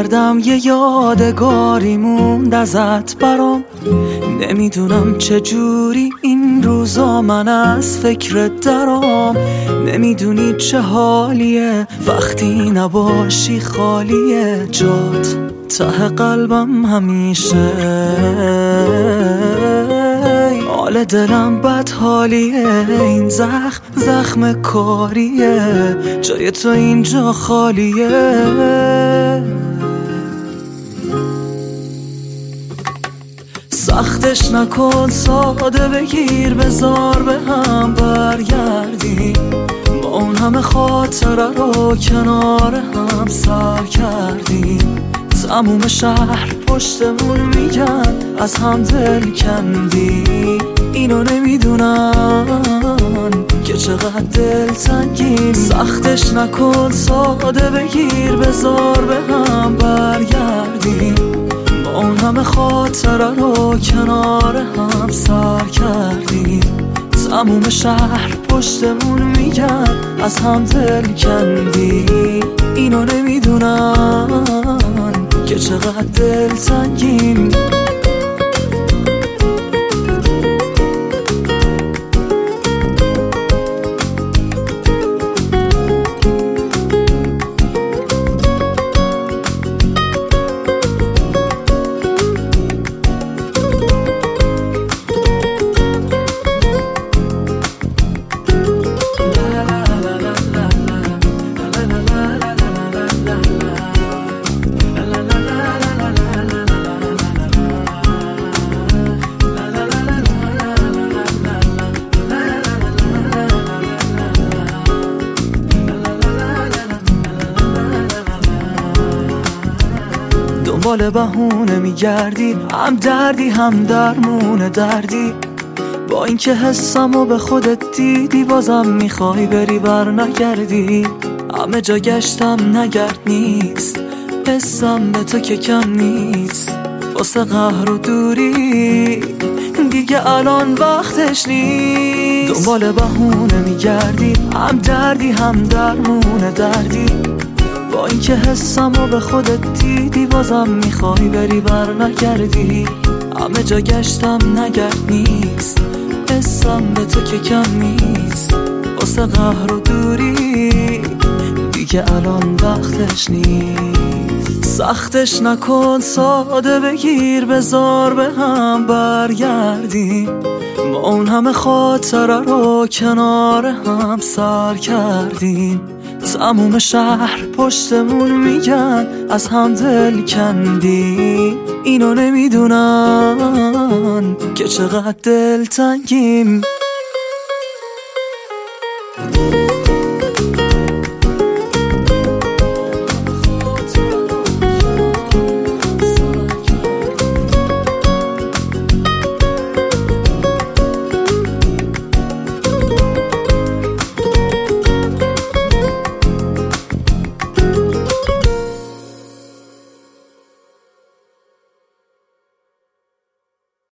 کردم یه یادگاری موند ازت برام. نمیدونم چجوری این روزا من از فکرت درام. نمیدونی چه حالیه وقتی نباشی خالیه جات ته قلبم همیشه. حال دلم بد حالیه، این زخم کاریه، جای تو اینجا خالیه. سختش نکن، ساده بگیر، بذار به هم برگردیم. ما اون همه خاطره رو کنار هم سر کردیم. تموم شهر پشتمون میگن از هم دل کندی. اینو نمیدونن که چقدر دل تنگیم. سختش نکن، ساده بگیر، بذار به هم برگردیم. ما اون همه خاطره رو کنار هم سر کردیم. تموم شهر پشتمون میگن از هم دل کندی. اینو نمیدونن که چقدر دل تنگیم. دنبال بهونه میگردی، هم دردی هم درمون دردی. با اینکه حسمو به خودت دیدی بازم میخوای بری بر نگردی. همه جا گشتم نگرد نیست، حسم به تو که کم نیست. واسه قهر و دوری دیگه الان وقتش نیست. دنبال بهونه میگردی، هم دردی هم درمون دردی. با اینکه حسمو به خودت دیدی بازم میخوای بری بر نگردی. همه جا گشتم نگرد نیست، حسم به تو که کم نیست. واسه قهر و دوری دیگه الان وقتش نیست. سختش نکن، ساده بگیر، بذار به هم برگردیم. ما اون همه خاطره رو کنار هم سر کردیم. تموم شهر پشتمون میگن از هم دل کندی. اینو نمیدونن که چقدر دل تنگیم.